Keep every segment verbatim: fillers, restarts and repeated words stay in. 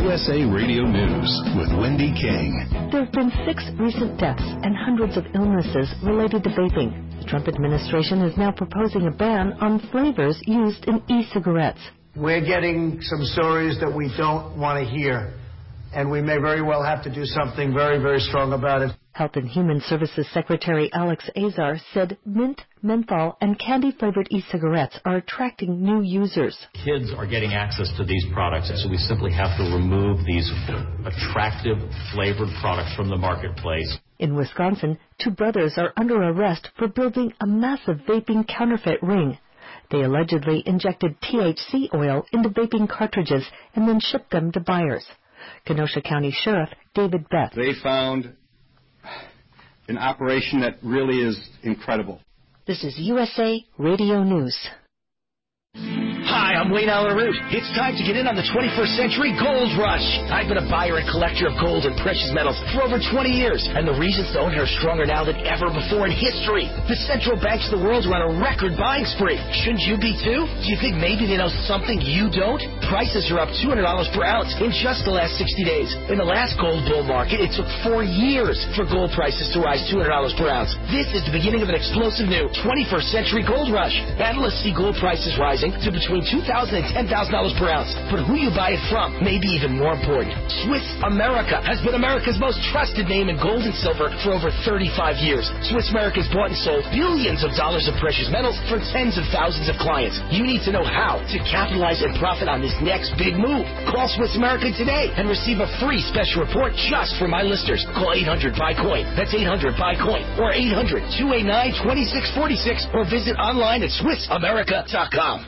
U S A Radio News with Wendy King. There have been six recent deaths and hundreds of illnesses related to vaping. The Trump administration is now proposing a ban on flavors used in e-cigarettes. We're getting some stories that we don't want to hear, and we may very well have to do something very, very strong about it. Health and Human Services Secretary Alex Azar said mint, menthol, and candy-flavored e-cigarettes are attracting new users. Kids are getting access to these products, so we simply have to remove these attractive flavored products from the marketplace. In Wisconsin, two brothers are under arrest for building a massive vaping counterfeit ring. They allegedly injected T H C oil into vaping cartridges and then shipped them to buyers. Kenosha County Sheriff David Beth. They found an operation that really is incredible. This is U S A Radio News. Hi, I'm Wayne Allen Root. It's time to get in on the twenty-first century gold rush. I've been a buyer and collector of gold and precious metals for over twenty years, and the reasons to own it are stronger now than ever before in history. The central banks of the world are on a record buying spree. Shouldn't you be too? Do you think maybe they know something you don't? Prices are up two hundred dollars per ounce in just the last sixty days. In the last gold bull market, it took four years for gold prices to rise two hundred dollars per ounce. This is the beginning of an explosive new twenty-first century gold rush. Analysts see gold prices rising to between two thousand dollars and ten thousand dollars per ounce. But who you buy it from may be even more important. Swiss America has been America's most trusted name in gold and silver for over thirty-five years. Swiss America's bought and sold billions of dollars of precious metals for tens of thousands of clients. You need to know how to capitalize and profit on this next big move. Call Swiss America today and receive a free special report just for my listeners. Call eight hundred buy coin. That's eight hundred buy coin or eight hundred two eight nine two six four six or visit online at swiss america dot com.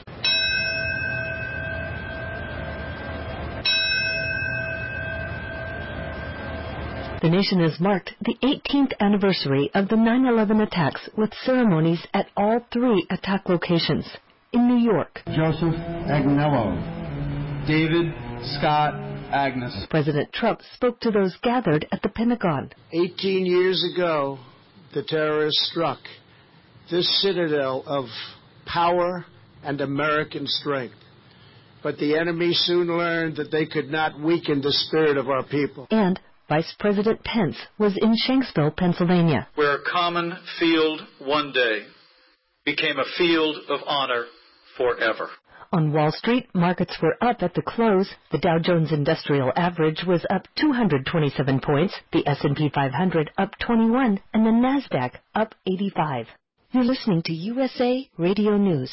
The nation has marked the eighteenth anniversary of the nine eleven attacks with ceremonies at all three attack locations. In New York, Joseph Agnello, David Scott Agnes. President Trump spoke to those gathered at the Pentagon. Eighteen years ago, the terrorists struck this citadel of power and American strength. But the enemy soon learned that they could not weaken the spirit of our people. And Vice President Pence was in Shanksville, Pennsylvania, where a common field one day became a field of honor forever. On Wall Street, markets were up at the close. The Dow Jones Industrial Average was up two hundred twenty-seven points, the S and P five hundred up twenty-one, and the NASDAQ up eighty-five. You're listening to U S A Radio News.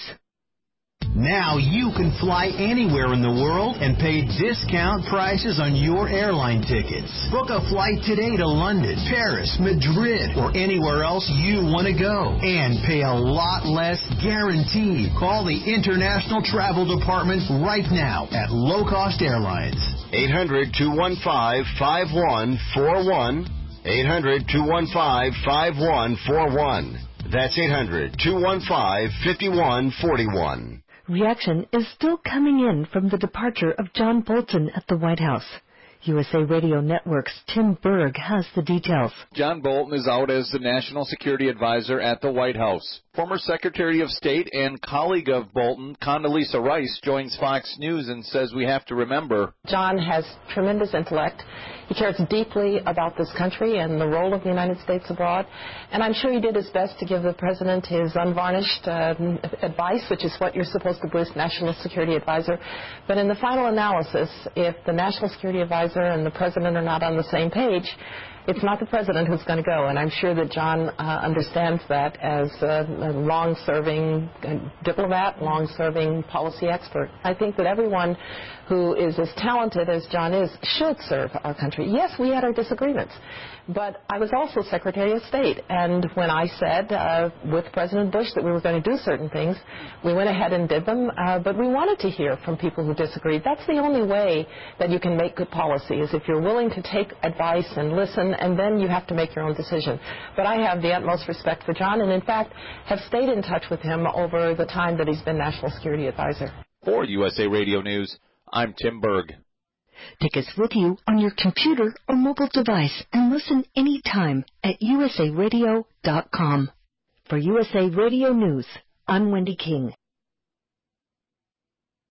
Now you can fly anywhere in the world and pay discount prices on your airline tickets. Book a flight today to London, Paris, Madrid, or anywhere else you want to go. And pay a lot less guaranteed. Call the International Travel Department right now at Low Cost Airlines. eight hundred two one five five one four one. eight hundred two one five five one four one. That's eight hundred two one five five one four one. Reaction is still coming in from the departure of John Bolton at the White House. U S A Radio Network's Tim Berg has the details. John Bolton is out as the National Security Advisor at the White House. Former Secretary of State and colleague of Bolton, Condoleezza Rice, joins Fox News and says we have to remember. John has tremendous intellect. He cares deeply about this country and the role of the United States abroad. And I'm sure he did his best to give the President his unvarnished uh, advice, which is what you're supposed to do as National Security Advisor. But in the final analysis, if the National Security Advisor and the President are not on the same page, it's not the President who's going to go, and I'm sure that John uh, understands that as a, a long-serving diplomat, long-serving policy expert. I think that everyone who is as talented as John is should serve our country. Yes, we had our disagreements, but I was also Secretary of State, and when I said uh, with President Bush that we were going to do certain things, we went ahead and did them, uh, but we wanted to hear from people who disagreed. That's the only way that you can make good policy, is if you're willing to take advice and listen, and then you have to make your own decision. But I have the utmost respect for John, and in fact have stayed in touch with him over the time that he's been National Security Advisor. For U S A Radio News, I'm Tim Berg. Take us with you on your computer or mobile device and listen anytime at U S A radio dot com. For U S A Radio News, I'm Wendy King.